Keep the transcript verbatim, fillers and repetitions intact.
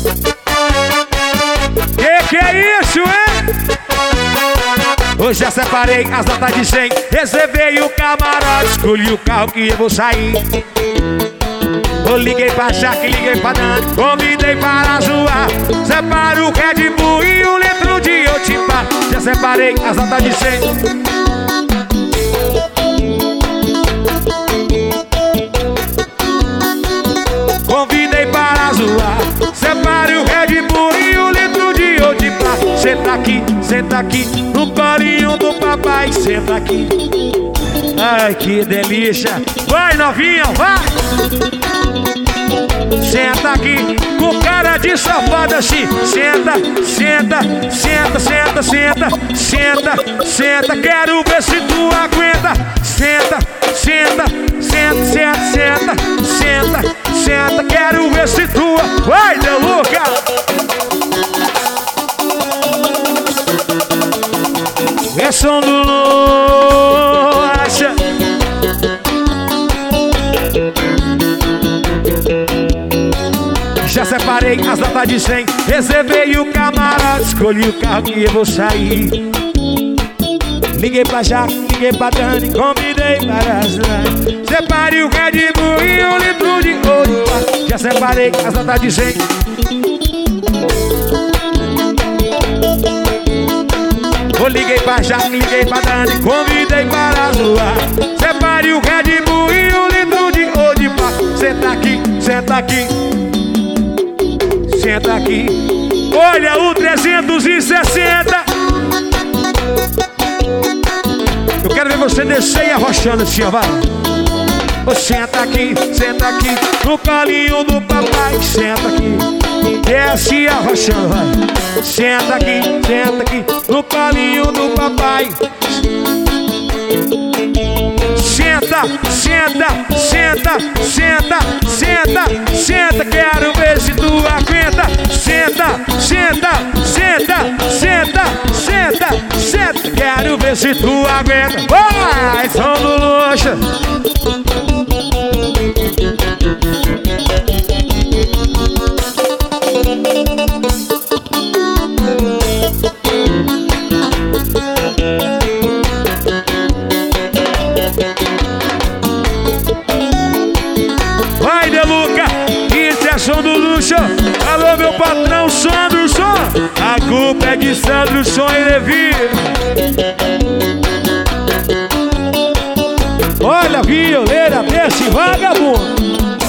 Que que é isso, hein? Hoje já separei as notas de cem, reservei o camarote, escolhi o carro que eu vou sair. Eu liguei pra Jaque, liguei pra Dani, convidei para zoar. Separo o Red Bull e um litro de Otipá. Já separei as notas de cem. Convidei para zoar. Separe o Red Bull e um litro de Otipá. Senta aqui, senta aqui, no colinho do papai. Senta aqui. Ai, que delícia. Vai, novinha, vai. Senta aqui, com cara de safada assim. Senta, senta, senta, senta, senta, senta, senta. Quero ver se tu aguenta. Senta, senta, senta, senta, senta, senta, senta. Quero ver se tu... Vai, Deluca! É som do Loja. Já separei as notas de cem, reservei o camarote, escolhi o carro que eu vou sair. Liguei pra Jaque, liguei pra Dani, convidei para as Dani. Separei o Red Bull e um litro de ouro. Já separei as notas de cem. Eu liguei pra Jaque, liguei pra Dani, convidei para zoar. Separei o Red Bull e um litro de ouro. Senta aqui, senta aqui. Senta aqui. Olha o trezentos e sessenta. Eu quero ver você descer e arrochando assim, ó, vai. Oh, senta aqui, senta aqui, no colinho do papai. Senta aqui, desce e arrochando, vai. Senta aqui, senta aqui, no colinho do papai. Senta, senta, senta, senta, senta, senta. Quero ver se tu aguenta. Senta, senta, senta, senta, senta, senta. Quero ver se tu aguenta. Vai, som do Loja. Vai, Deluca, isso é som do Luxo. Alô, meu patrão, Sandro Som. A culpa é de Sandro Som e Levi. Olha a violeira desse vagabundo.